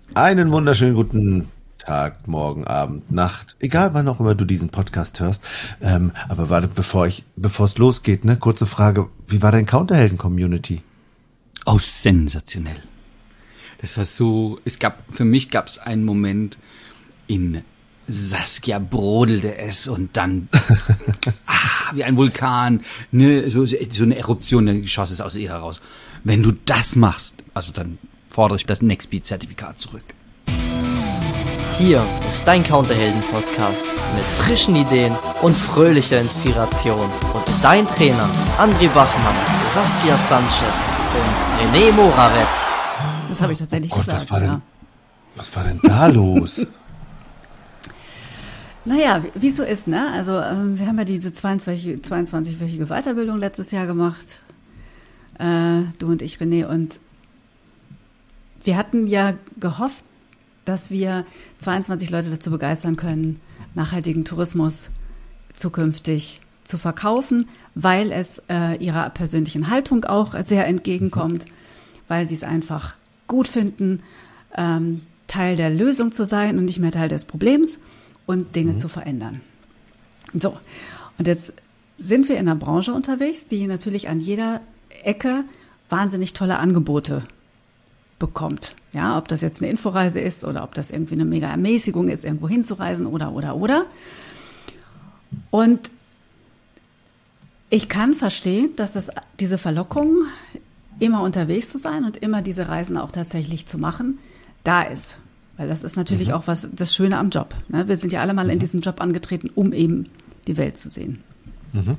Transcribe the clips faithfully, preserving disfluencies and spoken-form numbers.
Einen wunderschönen guten Tag, Morgen, Abend, Nacht, egal wann auch immer du diesen Podcast hörst. Ähm, aber warte, bevor ich, bevor es losgeht, ne, kurze Frage: Wie war dein Counterhelden-Community? Oh, sensationell. Das war so. Es gab für mich gab es einen Moment in Saskia brodelte es und dann ah, wie ein Vulkan, ne, so, so eine Eruption, dann schoss es aus ihr heraus. Wenn du das machst, also dann fordere ich das Nextbeat-Zertifikat zurück. Hier ist dein Counterhelden-Podcast mit frischen Ideen und fröhlicher Inspiration. Und dein Trainer André Bachmann, Saskia Sanchez und René Morawetz. Das habe ich tatsächlich Gott, gesagt. was war denn, ja. was war denn da los? Naja, wie, wie so ist, ne? Also ähm, wir haben ja diese zweiundzwanzig-wöchige Weiterbildung letztes Jahr gemacht. Äh, du und ich, René. Und wir hatten ja gehofft, dass wir zweiundzwanzig Leute dazu begeistern können, nachhaltigen Tourismus zukünftig zu verkaufen, weil es äh, ihrer persönlichen Haltung auch sehr entgegenkommt, weil sie es einfach gut finden, ähm, Teil der Lösung zu sein und nicht mehr Teil des Problems und Dinge mhm. zu verändern. So, und jetzt sind wir in einer Branche unterwegs, die natürlich an jeder Ecke wahnsinnig tolle Angebote bekommt. Ja, ob das jetzt eine Inforeise ist oder ob das irgendwie eine mega Ermäßigung ist, irgendwo hinzureisen oder, oder, oder. Und ich kann verstehen, dass das diese Verlockung, immer unterwegs zu sein und immer diese Reisen auch tatsächlich zu machen, da ist. Weil das ist natürlich mhm. auch was das Schöne am Job. Ne? Wir sind ja alle mal mhm. in diesen Job angetreten, um eben die Welt zu sehen. Mhm.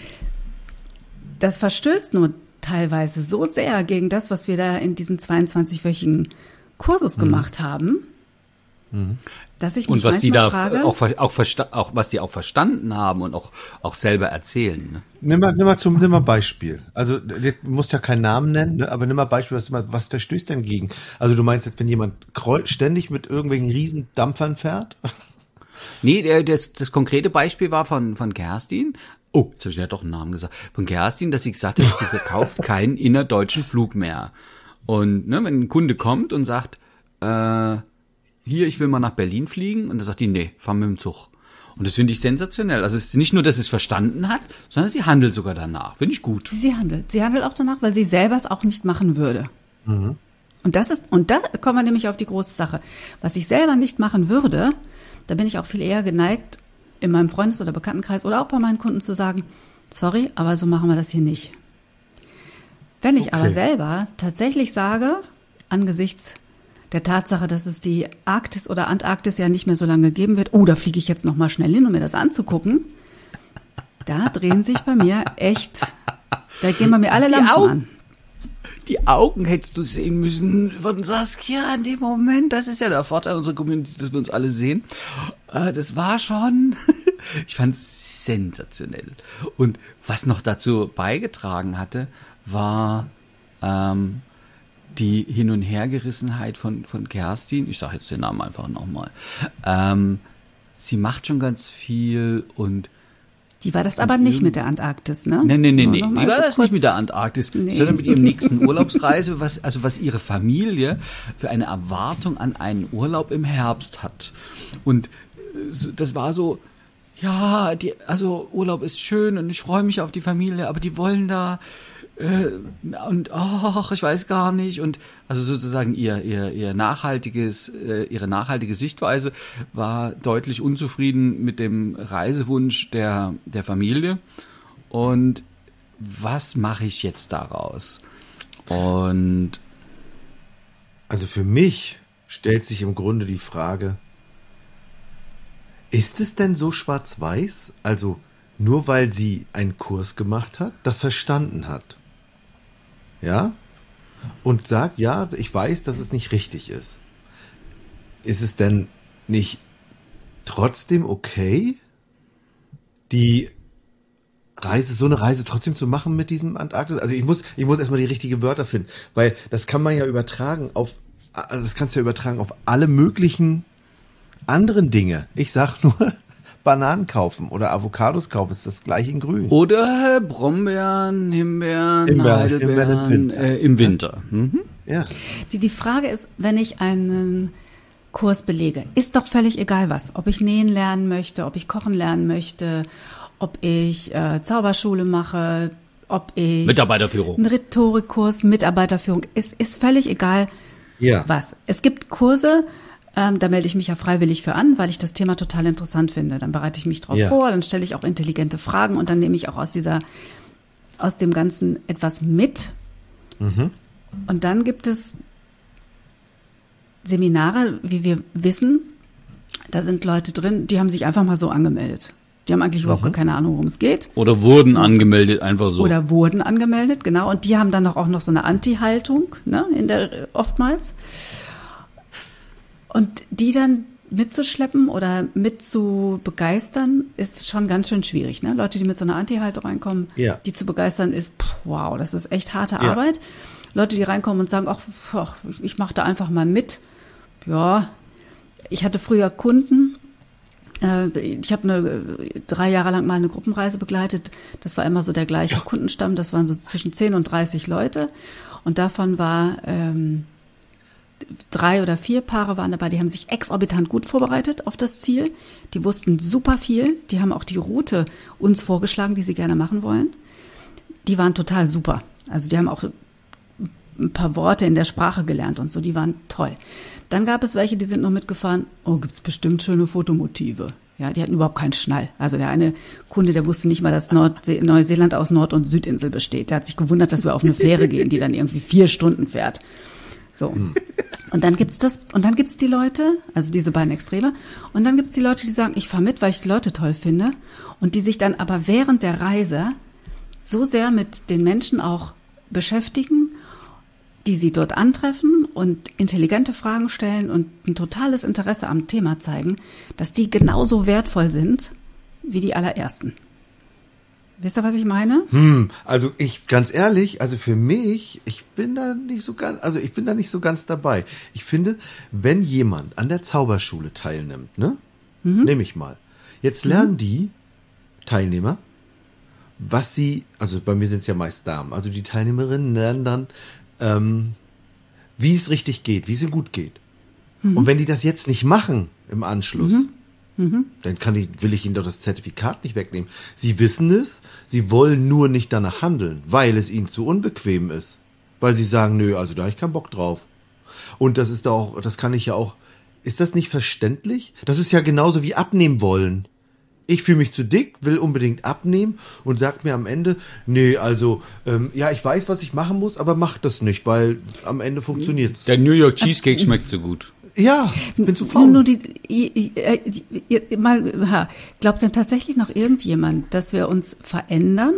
Das verstößt nur teilweise so sehr gegen das, was wir da in diesen zweiundzwanzig-wöchigen Kursus mhm. gemacht haben, mhm. dass ich mich und was die da frage, auch, auch, versta- auch was die auch verstanden haben und auch, auch selber erzählen. Ne? Nimm mal, nimm mal zum, nimm mal Beispiel. Also, du musst ja keinen Namen nennen, ne? Aber nimm mal Beispiel, was, was verstößt denn gegen? Also, du meinst jetzt, wenn jemand ständig mit irgendwelchen riesen Dampfern fährt? Nee, der, das, das konkrete Beispiel war von, von Kerstin. Oh, jetzt habe ich ja doch einen Namen gesagt. Von Kerstin, dass sie gesagt hat, sie verkauft keinen innerdeutschen Flug mehr. Und ne, wenn ein Kunde kommt und sagt, äh, hier, ich will mal nach Berlin fliegen, und dann sagt die, nee, fahr mit dem Zug. Und das finde ich sensationell. Also es ist nicht nur, dass sie es verstanden hat, sondern sie handelt sogar danach. Finde ich gut. Sie, sie handelt. Sie handelt auch danach, weil sie selber es auch nicht machen würde. Mhm. Und das ist, und da kommen wir nämlich auf die große Sache. Was ich selber nicht machen würde, da bin ich auch viel eher geneigt, in meinem Freundes- oder Bekanntenkreis oder auch bei meinen Kunden zu sagen, sorry, aber so machen wir das hier nicht. Wenn ich okay. aber selber tatsächlich sage, angesichts der Tatsache, dass es die Arktis oder Antarktis ja nicht mehr so lange geben wird, oh, da fliege ich jetzt noch mal schnell hin, um mir das anzugucken, da drehen sich bei mir echt, da gehen bei mir alle Lampen Augen, an. Die Augen hättest du sehen müssen von Saskia in dem Moment. Das ist ja der Vorteil unserer Community, dass wir uns alle sehen. Das war schon, ich fand es sensationell. Und was noch dazu beigetragen hatte, war ähm, die Hin- und Hergerissenheit von, von Kerstin. Ich sage jetzt den Namen einfach nochmal. Ähm, sie macht schon ganz viel und die war das aber nicht mit der Antarktis, ne? Nee, nee, nee, nee. Die war das nicht mit der Antarktis, nee. sondern mit ihrem nächsten Urlaubsreise, was, also was ihre Familie für eine Erwartung an einen Urlaub im Herbst hat. Und das war so, ja, die, also Urlaub ist schön und ich freue mich auf die Familie, aber die wollen da, äh, und ach, ich weiß gar nicht. Und also sozusagen ihr, ihr, ihr nachhaltiges, äh, ihre nachhaltige Sichtweise war deutlich unzufrieden mit dem Reisewunsch der, der Familie. Und was mache ich jetzt daraus? Und also für mich stellt sich im Grunde die Frage, ist es denn so schwarz-weiß? Also nur weil sie einen Kurs gemacht hat, das verstanden hat, ja, und sagt, ja, ich weiß, dass es nicht richtig ist. Ist es denn nicht trotzdem okay, die Reise, so eine Reise trotzdem zu machen mit diesem Antarktis? Also ich muss, ich muss erstmal die richtigen Wörter finden, weil das kann man ja übertragen auf, das kannst du ja übertragen auf alle möglichen anderen Dinge. Ich sag nur, Bananen kaufen oder Avocados kaufen, ist das gleiche in grün. Oder Brombeeren, Himbeeren, Himbeeren, Heidelbeeren Himbeeren im Winter. Äh, im Winter. Mhm. Ja. Die, die Frage ist, wenn ich einen Kurs belege, ist doch völlig egal was. Ob ich nähen lernen möchte, ob ich kochen lernen möchte, ob ich äh, Zauberschule mache, ob ich Mitarbeiterführung. einen Rhetorikkurs, Mitarbeiterführung, ist, ist völlig egal Ja. was. Es gibt Kurse, ähm, da melde ich mich ja freiwillig für an, weil ich das Thema total interessant finde. Dann bereite ich mich drauf Ja. vor, dann stelle ich auch intelligente Fragen und dann nehme ich auch aus dieser, aus dem Ganzen etwas mit. Mhm. Und dann gibt es Seminare, wie wir wissen, da sind Leute drin, die haben sich einfach mal so angemeldet. Die haben eigentlich überhaupt gar keine Ahnung, worum es geht. Oder wurden angemeldet, einfach so. Oder wurden angemeldet, genau. Und die haben dann auch noch so eine Anti-Haltung, ne, in der, oftmals. Und die dann mitzuschleppen oder mit zu begeistern, ist schon ganz schön schwierig, ne? Leute, die mit so einer Anti-Haltung reinkommen, Ja. die zu begeistern, ist, pff, wow, das ist echt harte Ja. Arbeit. Leute, die reinkommen und sagen, ach, ach ich, ich mache da einfach mal mit. Ja, ich hatte früher Kunden, äh, ich habe eine drei Jahre lang mal eine Gruppenreise begleitet. Das war immer so der gleiche Kundenstamm, das waren so zwischen zehn und dreißig Leute. Und davon war ähm, drei oder vier Paare waren dabei, die haben sich exorbitant gut vorbereitet auf das Ziel. Die wussten super viel. Die haben auch die Route uns vorgeschlagen, die sie gerne machen wollen. Die waren total super. Also die haben auch ein paar Worte in der Sprache gelernt und so. Die waren toll. Dann gab es welche, die sind noch mitgefahren. Oh, gibt's bestimmt schöne Fotomotive. Ja, die hatten überhaupt keinen Schnall. Also der eine Kunde, der wusste nicht mal, dass Nordsee- Neuseeland aus Nord- und Südinsel besteht. Der hat sich gewundert, dass wir auf eine Fähre gehen, die dann irgendwie vier Stunden fährt. So. Und dann gibt's das, und dann gibt's die Leute, also diese beiden Extreme, und dann gibt's die Leute, die sagen, ich fahr mit, weil ich die Leute toll finde, und die sich dann aber während der Reise so sehr mit den Menschen auch beschäftigen, die sie dort antreffen und intelligente Fragen stellen und ein totales Interesse am Thema zeigen, dass die genauso wertvoll sind wie die allerersten. Wisst ihr, was ich meine? Hm, also ich, ganz ehrlich, also für mich, ich bin da nicht so ganz, also ich bin da nicht so ganz dabei. Ich finde, wenn jemand an der Zauberschule teilnimmt, ne, mhm. nehme ich mal, jetzt lernen mhm. die Teilnehmer, was sie, also bei mir sind es ja meist Damen, also die Teilnehmerinnen lernen dann, ähm, wie es richtig geht, wie es ihnen gut geht. Mhm. Und wenn die das jetzt nicht machen im Anschluss, mhm. Mhm. dann kann ich, will ich ihnen doch das Zertifikat nicht wegnehmen. Sie wissen es, sie wollen nur nicht danach handeln, weil es ihnen zu unbequem ist. Weil sie sagen, nö, also da habe ich keinen Bock drauf. Und das ist doch auch, das kann ich ja auch, ist das nicht verständlich? Das ist ja genauso wie abnehmen wollen. Ich fühle mich zu dick, will unbedingt abnehmen und sagt mir am Ende, nee, also, ähm, ja, ich weiß, was ich machen muss, aber mach das nicht, weil am Ende funktioniert's. Der New York Cheesecake schmeckt so gut. Ja, bin zu faul. Nur, nur die, die, die, die, mal, ha, glaubt denn tatsächlich noch irgendjemand, dass wir uns verändern,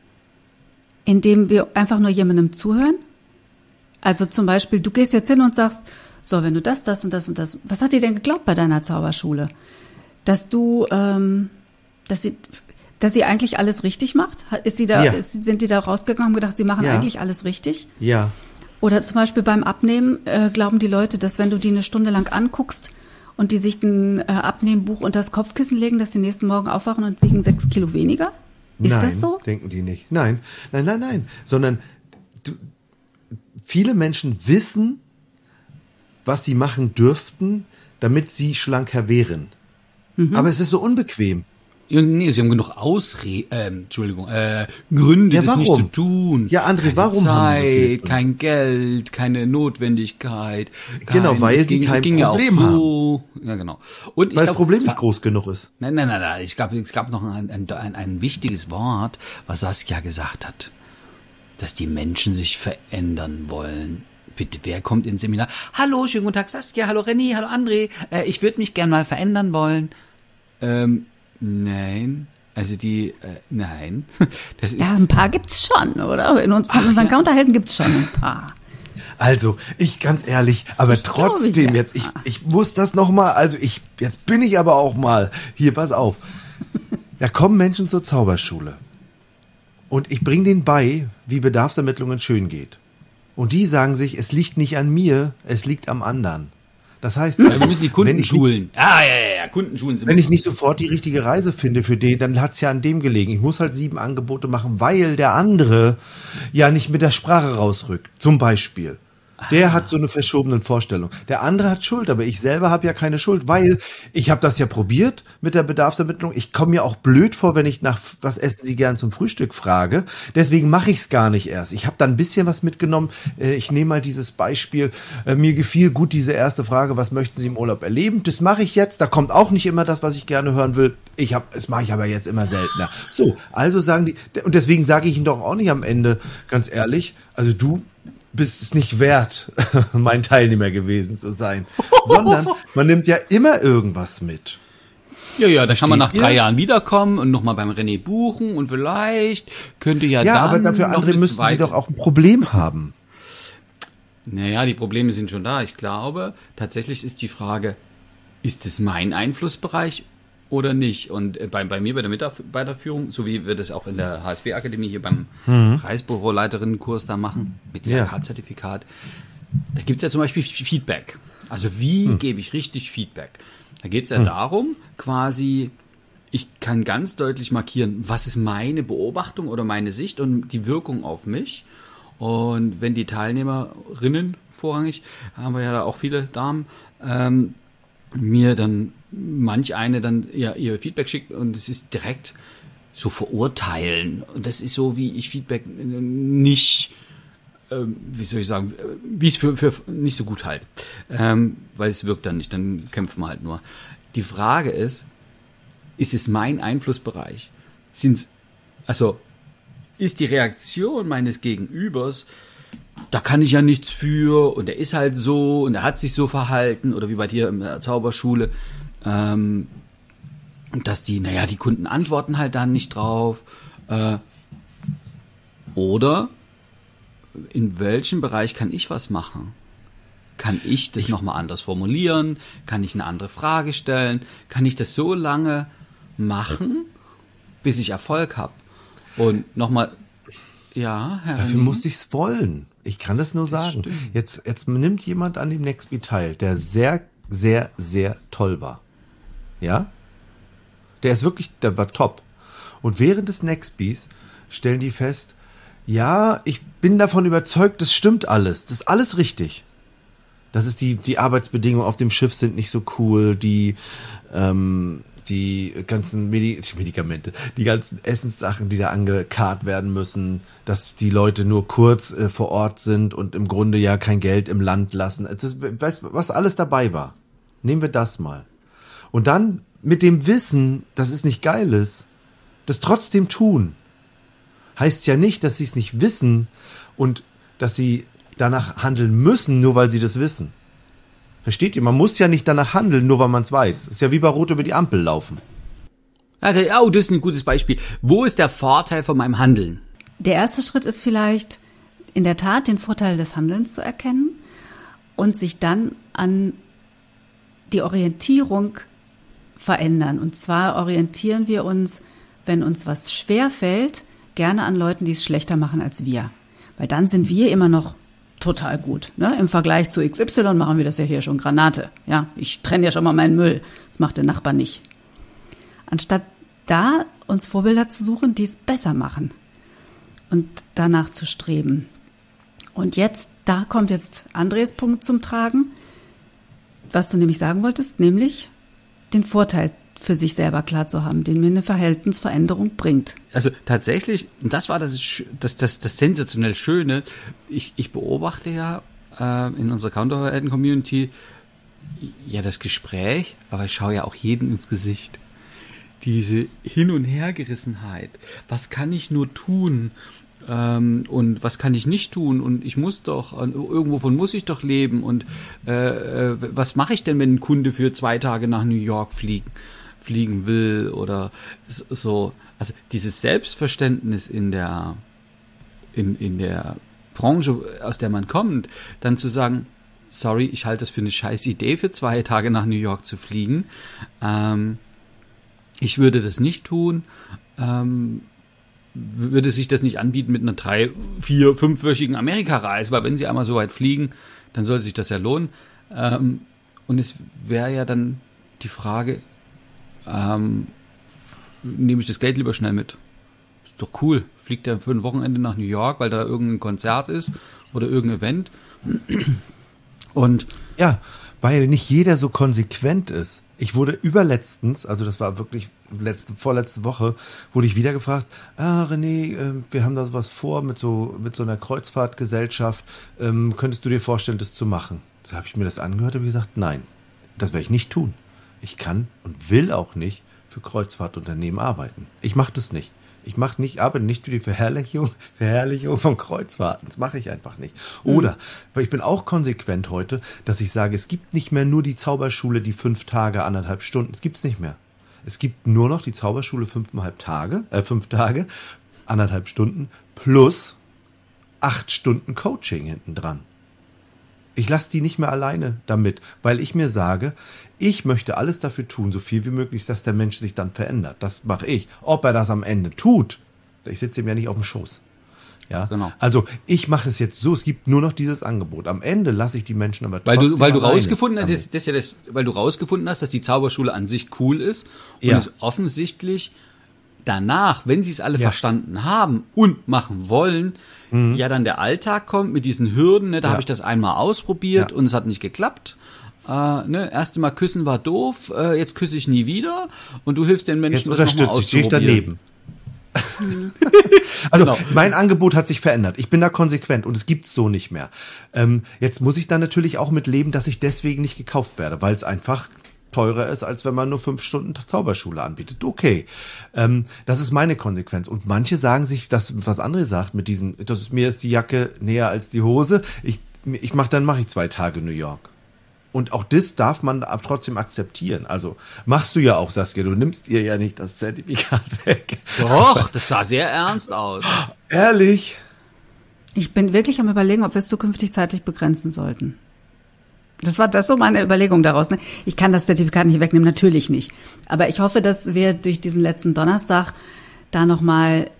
indem wir einfach nur jemandem zuhören? Also zum Beispiel, du gehst jetzt hin und sagst, so, wenn du das, das und das und das, was hat dir denn geglaubt bei deiner Zauberschule? Dass du, ähm, dass sie, dass sie eigentlich alles richtig macht? Ist sie da, Ja. ist, sind die da rausgegangen und haben gedacht, sie machen Ja. eigentlich alles richtig? Ja. Oder zum Beispiel beim Abnehmen äh, glauben die Leute, dass wenn du die eine Stunde lang anguckst und die sich ein äh, Abnehmbuch unter das Kopfkissen legen, dass die nächsten Morgen aufwachen und wiegen sechs Kilo weniger? Ist nein, das so? Denken die nicht. Nein, nein, nein, nein. Sondern du, viele Menschen wissen, was sie machen dürften, damit sie schlanker wären. Mhm. Aber es ist so unbequem. Nee, sie haben genug Ausreden, äh, Entschuldigung, äh, Gründe, Ja, das nicht warum? zu tun. Ja, André, keine warum Zeit, haben sie so viel? kein Geld, keine Notwendigkeit. Genau, kein, weil das sie kein ging ja auch Problem so. Ja, genau. Und ich Weil glaub, das Problem es war- nicht groß genug ist. Nein, nein, nein, nein. Ich glaube, es gab noch ein, ein, ein, ein wichtiges Wort, was Saskia gesagt hat. Dass die Menschen sich verändern wollen. Bitte, wer kommt ins Seminar? Hallo, schönen guten Tag, Saskia. Hallo, Renny. Hallo, André. Äh, ich würde mich gern mal verändern wollen. Ähm, nein. Also die, äh, nein. Das ist, Ja, ein paar gibt's schon, oder? In uns, von Ach, unseren ja. Counterhelden gibt's schon ein paar. Also, ich ganz ehrlich, aber Ich glaube, trotzdem ja. jetzt, ich, ich muss das noch mal, also ich, jetzt bin ich aber auch mal, hier, pass auf. Da kommen Menschen zur Zauberschule und ich bringe denen bei, wie Bedarfsermittlungen schön geht. Und die sagen sich, es liegt nicht an mir, es liegt am anderen. Das heißt, ja, wir müssen die Kunden wenn ich schulen. Ja, ja, ja, ja, Kunden schulen. sind Wenn wir- ich nicht sofort die richtige Reise finde für den, dann hat's ja an dem gelegen. Ich muss halt sieben Angebote machen, weil der andere ja nicht mit der Sprache rausrückt. Zum Beispiel. Der hat so eine verschobene Vorstellung. Der andere hat Schuld, aber ich selber habe ja keine Schuld, weil ich habe das ja probiert mit der Bedarfsermittlung. Ich komme mir auch blöd vor, wenn ich nach was essen Sie gern zum Frühstück frage. Deswegen mache ich es gar nicht erst. Ich habe da ein bisschen was mitgenommen. Ich nehme mal dieses Beispiel. Mir gefiel gut diese erste Frage, was möchten Sie im Urlaub erleben? Das mache ich jetzt. Da kommt auch nicht immer das, was ich gerne hören will. Ich hab, das mache ich aber jetzt immer seltener. So, also sagen die, und deswegen sage ich Ihnen doch auch nicht am Ende, ganz ehrlich, also du bist es nicht wert, mein Teilnehmer gewesen zu sein, sondern man nimmt ja immer irgendwas mit. Ja, ja, da kann man nach Versteht drei ihr? Jahren wiederkommen und nochmal beim René buchen und vielleicht könnte ja, Ja, dann aber dafür noch andere eine müssten die zweite- doch auch ein Problem haben. Naja, die Probleme sind schon da. Ich glaube, tatsächlich ist die Frage, ist es mein Einflussbereich oder nicht? Und äh, bei, bei mir bei der Mitarbeiterführung, so wie wir das auch in der H S B-Akademie hier beim mhm. Reisbüroleiterinnen-Kurs da machen, mit dem Ja. K-Zertifikat, da gibt es ja zum Beispiel Feedback. Also wie mhm. gebe ich richtig Feedback? Da geht es ja mhm. darum, quasi, ich kann ganz deutlich markieren, was ist meine Beobachtung oder meine Sicht und die Wirkung auf mich. Und wenn die Teilnehmerinnen vorrangig, haben wir ja da auch viele Damen, ähm, mir dann manch eine dann ihr, ihr Feedback schickt und es ist direkt so verurteilen. Und das ist so, wie ich Feedback nicht, ähm, wie soll ich sagen, wie ich es für, für nicht so gut halte. Ähm, weil es wirkt dann nicht, dann kämpfen wir halt nur. Die Frage ist, ist es mein Einflussbereich? Sind's, also, ist die Reaktion meines Gegenübers, da kann ich ja nichts für und er ist halt so und er hat sich so verhalten oder wie bei dir in der Zauberschule, ähm, dass die, naja, die Kunden antworten halt dann nicht drauf. Äh, oder in welchem Bereich kann ich was machen? Kann ich das nochmal anders formulieren? Kann ich eine andere Frage stellen? Kann ich das so lange machen, bis ich Erfolg habe? Und nochmal, ja, Herr Dafür Rennie? musste ich es wollen. Ich kann das nur sagen. stimmt. Jetzt, jetzt nimmt jemand an dem Nextbee teil, der sehr, sehr, sehr toll war. Ja? Der ist wirklich, der war top. Und während des Nextbees stellen die fest, ja, ich bin davon überzeugt, das stimmt alles. Das ist alles richtig. Das ist die, die Arbeitsbedingungen auf dem Schiff sind nicht so cool, die, ähm, die ganzen Medi- Medikamente, die ganzen Essenssachen, die da angekarrt werden müssen, dass die Leute nur kurz äh, vor Ort sind und im Grunde ja kein Geld im Land lassen. Das, weißt, was alles dabei war. Nehmen wir das mal. Und dann mit dem Wissen, dass es nicht geil ist, das trotzdem tun. Heißt ja nicht, dass sie es nicht wissen und dass sie danach handeln müssen, nur weil sie das wissen. Versteht ihr? Man muss ja nicht danach handeln, nur weil man es weiß. Ist ja wie bei Rot über die Ampel laufen. Ja, oh, das ist ein gutes Beispiel. Wo ist der Vorteil von meinem Handeln? Der erste Schritt ist vielleicht, in der Tat den Vorteil des Handelns zu erkennen und sich dann an die Orientierung verändern. Und zwar orientieren wir uns, wenn uns was schwerfällt, gerne an Leuten, die es schlechter machen als wir. Weil dann sind wir immer noch total gut. Ne? Im Vergleich zu X Y machen wir das ja hier schon Granate. Ja, ich trenne ja schon mal meinen Müll. Das macht der Nachbar nicht. Anstatt da uns Vorbilder zu suchen, die es besser machen und danach zu streben. Und jetzt, da kommt jetzt Andres Punkt zum Tragen, was du nämlich sagen wolltest, nämlich den Vorteil für sich selber klar zu haben, den mir eine Verhaltensveränderung bringt. Also tatsächlich, und das war das, das, das, das sensationell Schöne, ich, ich beobachte ja äh, in unserer Counterhelden-Community ja das Gespräch, aber ich schaue ja auch jedem ins Gesicht. Diese Hin- und Hergerissenheit. Was kann ich nur tun? Ähm, und was kann ich nicht tun? Und ich muss doch, irgendwovon muss ich doch leben. Und äh, was mache ich denn, wenn ein Kunde für zwei Tage nach New York fliegen, fliegen will? Oder so. Also dieses Selbstverständnis in der, in, in der Branche, aus der man kommt, dann zu sagen, sorry, ich halte das für eine scheiß Idee, für zwei Tage nach New York zu fliegen. Ähm, ich würde das nicht tun. Ähm, würde sich das nicht anbieten mit einer drei, vier, fünfwöchigen Amerikareise, weil wenn sie einmal so weit fliegen, dann soll sich das ja lohnen. Ähm, und es wäre ja dann die Frage, ähm, nehme ich das Geld lieber schnell mit? Ist doch cool. Fliegt er für ein Wochenende nach New York, weil da irgendein Konzert ist oder irgendein Event Und ja, weil nicht jeder so konsequent ist. Ich wurde überletztens, also das war wirklich letzte, vorletzte Woche, wurde ich wieder gefragt, ah René, äh, wir haben da sowas vor mit so mit so einer Kreuzfahrtgesellschaft, ähm, könntest du dir vorstellen, das zu machen? Da habe ich mir das angehört und gesagt, nein, das werde ich nicht tun. Ich kann und will auch nicht für Kreuzfahrtunternehmen arbeiten. Ich mache das nicht. Ich mache nicht, arbeite nicht für die Verherrlichung, Verherrlichung von Kreuzfahrten. Das mache ich einfach nicht. Oder, weil ich bin auch konsequent heute, dass ich sage, es gibt nicht mehr nur die Zauberschule, die fünf Tage, anderthalb Stunden. Es gibt's nicht mehr. Es gibt nur noch die Zauberschule fünfeinhalb Tage, äh, fünf Tage, anderthalb Stunden plus acht Stunden Coaching hinten dran. Ich lasse die nicht mehr alleine damit, weil ich mir sage, ich möchte alles dafür tun, so viel wie möglich, dass der Mensch sich dann verändert. Das mache ich. Ob er das am Ende tut, ich sitze ihm ja nicht auf dem Schoß. Ja, genau. Also ich mache es jetzt so, es gibt nur noch dieses Angebot. Am Ende lasse ich die Menschen aber weil trotzdem du, weil du alleine rausgefunden hast, damit. das, das ist ja das, weil du rausgefunden hast, dass die Zauberschule an sich cool ist und Ja. es offensichtlich danach, wenn sie es alle Ja. verstanden haben und machen wollen, mhm. ja dann der Alltag kommt mit diesen Hürden. Ne? Da Ja. habe ich das einmal ausprobiert Ja. und es hat nicht geklappt. Äh, ne? Erste Mal küssen war doof, äh, jetzt küsse ich nie wieder und du hilfst den Menschen, Jetzt das nochmal unterstütze ich, stehe ich auszuprobieren. daneben. Also Genau. mein Angebot hat sich verändert. Ich bin da konsequent und es gibt's so nicht mehr. Ähm, jetzt muss ich da natürlich auch mit leben, dass ich deswegen nicht gekauft werde, weil es einfach teurer ist, als wenn man nur fünf Stunden Zauberschule anbietet. Okay, ähm, das ist meine Konsequenz. Und manche sagen sich, das, was André sagt, mit diesen, das ist, mir ist die Jacke näher als die Hose. Ich, ich mach, dann mache ich zwei Tage New York. Und auch das darf man ab trotzdem akzeptieren. Also machst du ja auch, Saskia, du nimmst ihr ja nicht das Zertifikat weg. Doch, das sah sehr ernst aus. Ehrlich? Ich bin wirklich am Überlegen, ob wir es zukünftig zeitlich begrenzen sollten. Das war das so meine Überlegung daraus. Ne? Ich kann das Zertifikat nicht wegnehmen, natürlich nicht. Aber ich hoffe, dass wir durch diesen letzten Donnerstag da nochmal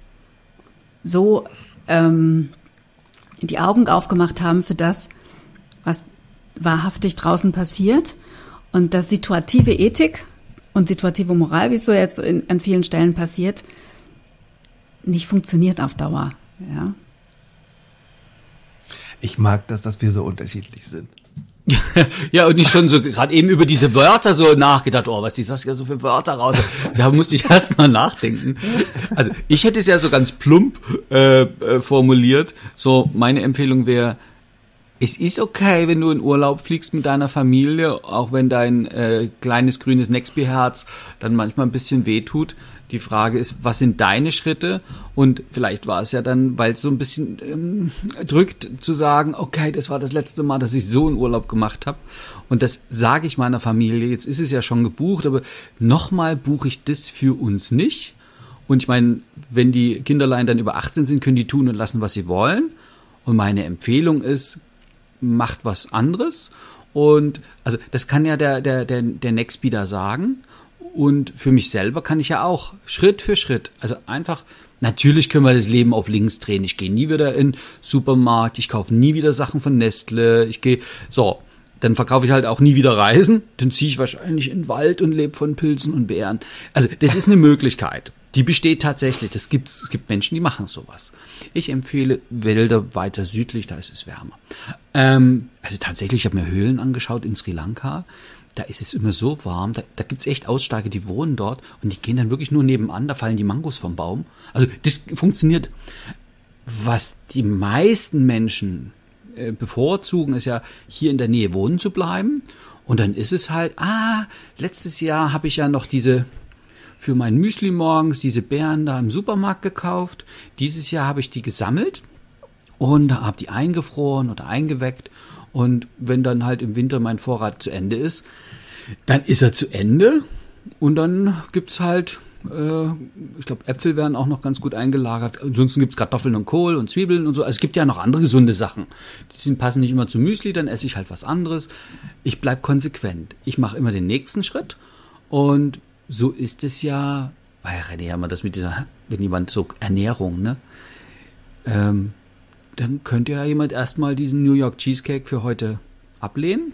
so ähm, die Augen aufgemacht haben für das, was wahrhaftig draußen passiert und dass situative Ethik und situative Moral, wie es so jetzt in, an vielen Stellen passiert, nicht funktioniert auf Dauer. Ja. Ich mag das, dass wir so unterschiedlich sind. Ja, und nicht schon so gerade eben über diese Wörter so nachgedacht, oh, was die Saskia so für Wörter raus. Da musste ich erst mal nachdenken. Also ich hätte es ja so ganz plump äh, äh, formuliert. So, meine Empfehlung wäre, es ist okay, wenn du in Urlaub fliegst mit deiner Familie, auch wenn dein äh, kleines grünes Nextby-Herz dann manchmal ein bisschen wehtut. Die Frage ist, was sind deine Schritte? Und vielleicht war es ja dann, weil es so ein bisschen ähm, drückt, zu sagen, okay, das war das letzte Mal, dass ich so einen Urlaub gemacht habe. Und das sage ich meiner Familie, jetzt ist es ja schon gebucht, aber nochmal buche ich das für uns nicht. Und ich meine, wenn die Kinderlein dann über achtzehn sind, können die tun und lassen, was sie wollen. Und meine Empfehlung ist, macht was anderes. Und also das kann ja der, der, der, der Nextby da sagen. Und für mich selber kann ich ja auch Schritt für Schritt, also einfach, natürlich können wir das Leben auf links drehen. Ich gehe nie wieder in den Supermarkt, ich kaufe nie wieder Sachen von Nestle, ich gehe, so, dann verkaufe ich halt auch nie wieder Reisen, dann ziehe ich wahrscheinlich in den Wald und lebe von Pilzen und Beeren. Also das ist eine Möglichkeit, die besteht tatsächlich, das gibt's, es gibt Menschen, die machen sowas. Ich empfehle Wälder weiter südlich, da ist es wärmer. Ähm, also tatsächlich, ich habe mir Höhlen angeschaut in Sri Lanka. Da ist es immer so warm, da, da gibt's echt Aussteiger, die wohnen dort und die gehen dann wirklich nur nebenan, da fallen die Mangos vom Baum. Also das funktioniert. Was die meisten Menschen äh, bevorzugen, ist ja hier in der Nähe wohnen zu bleiben. Und dann ist es halt, ah, letztes Jahr habe ich ja noch diese, für mein Müsli morgens, diese Beeren da im Supermarkt gekauft. Dieses Jahr habe ich die gesammelt und habe die eingefroren oder eingeweckt. Und wenn dann halt im Winter mein Vorrat zu Ende ist, dann ist er zu Ende und dann gibt's halt, äh, ich glaube, Äpfel werden auch noch ganz gut eingelagert. Ansonsten gibt's Kartoffeln und Kohl und Zwiebeln und so. Also es gibt ja noch andere gesunde Sachen. Die sind, passen nicht immer zu Müsli, dann esse ich halt was anderes. Ich bleib konsequent. Ich mache immer den nächsten Schritt und so ist es ja, weil René haben wir das mit dieser, wenn jemand so Ernährung, ne, ähm, dann könnte ja jemand erstmal diesen New York Cheesecake für heute ablehnen.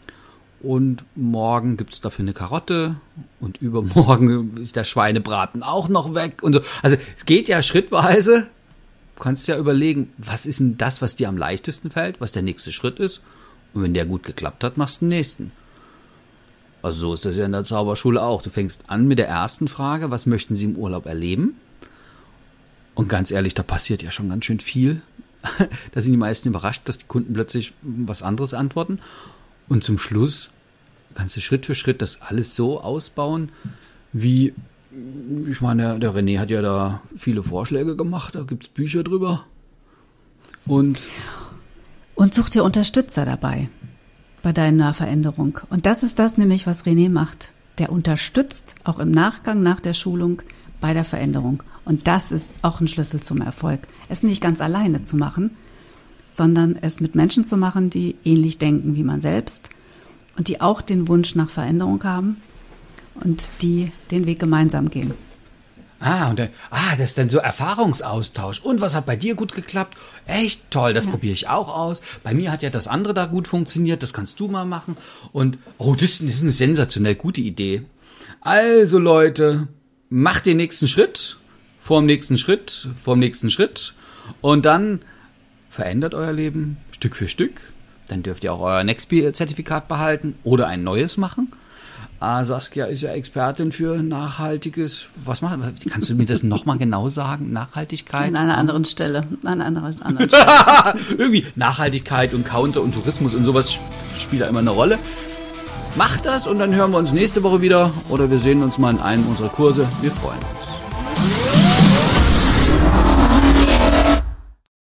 Und morgen gibt es dafür eine Karotte und übermorgen ist der Schweinebraten auch noch weg und so. Also es geht ja schrittweise kannst ja überlegen, was ist denn das, was dir am leichtesten fällt, was der nächste Schritt ist. Und wenn der gut geklappt hat, machst du den nächsten. Also so ist das ja in der Zauberschule auch. Du fängst an mit der ersten Frage, was möchten Sie im Urlaub erleben? Und ganz ehrlich, da passiert ja schon ganz schön viel. Da sind die meisten überrascht, dass die Kunden plötzlich was anderes antworten. Und zum Schluss kannst du Schritt für Schritt das alles so ausbauen, wie, ich meine, der René hat ja da viele Vorschläge gemacht, da gibt es Bücher drüber. Und, und such dir Unterstützer dabei bei deiner Veränderung. Und das ist das nämlich, was René macht. Der unterstützt auch im Nachgang nach der Schulung bei der Veränderung. Und das ist auch ein Schlüssel zum Erfolg. Es nicht ganz alleine zu machen, sondern es mit Menschen zu machen, die ähnlich denken wie man selbst und die auch den Wunsch nach Veränderung haben und die den Weg gemeinsam gehen. Ah, und dann, ah, das ist dann so Erfahrungsaustausch. Und was hat bei dir gut geklappt? Echt toll, das ja. probiere ich auch aus. Bei mir hat ja das andere da gut funktioniert, das kannst du mal machen. Und, oh, das, das ist eine sensationell gute Idee. Also Leute, macht den nächsten Schritt, vorm nächsten Schritt, vorm nächsten Schritt. Und dann verändert euer Leben Stück für Stück. Dann dürft ihr auch euer Nextbee-Zertifikat behalten oder ein neues machen. Ah, Saskia ist ja Expertin für nachhaltiges. Was macht? Kannst du mir das nochmal genau sagen? Nachhaltigkeit? An einer anderen Stelle. An einer anderen Stelle. Irgendwie Nachhaltigkeit und Counter und Tourismus und sowas spielt da immer eine Rolle. Macht das und dann hören wir uns nächste Woche wieder oder wir sehen uns mal in einem unserer Kurse. Wir freuen uns.